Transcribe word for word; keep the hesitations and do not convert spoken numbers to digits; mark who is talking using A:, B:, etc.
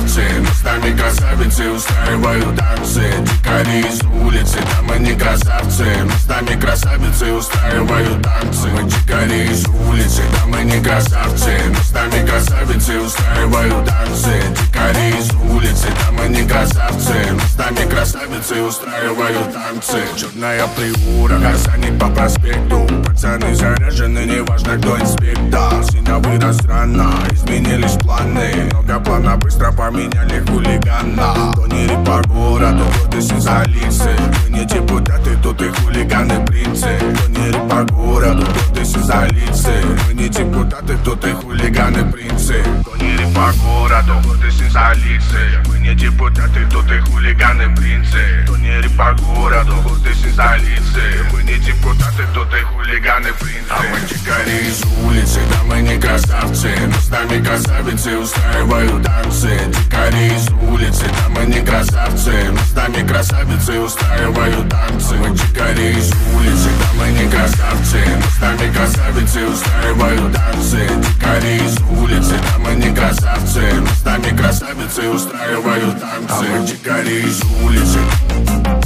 A: красавцы, мы с нами красавицы устраивают танцы. Дикари из улицы, да мы не красавцы, мы с нами красавицы устраивают танцы. Мы дикари из улицы, да мы не красавцы, мы с нами красавицы устраивают танцы. Дикари из улицы, да мы не красавцы, мы с нами красавицы устраивают танцы. Черная приура, горсаник по проспекту, пацаны заряжены, неважно кто инспектор. Синя вырос рано, изменились планы, много плана быстро поменяли хулигана. То не рип по городу, вот и сизалицы, мы не депутаты, тут и хулиганы принцы. То не рип по городу, вот и сизалицы, мы не депутаты, тут и хулиганы принцы. То не рип по городу, вот и сизалицы, мы не депутаты, тут и хулиганы принцы. То не рип по городу, вот и сизалицы, мы не депутаты, тут и хулиганы принцы. А мы дикари из улицы, да мы не красавцы, мы с нами красавицы устраивают танцы. Дикари из улицы, да мы не красавцы, мы с нами красавицы устраивают танцы. Мы дикари из улицы, да мы не красавцы, мы с нами красавицы устраивают танцы. Дикари из улицы, да мы не красавцы, мы с нами красавицы устраивают танцы. А мы дикари из улицы.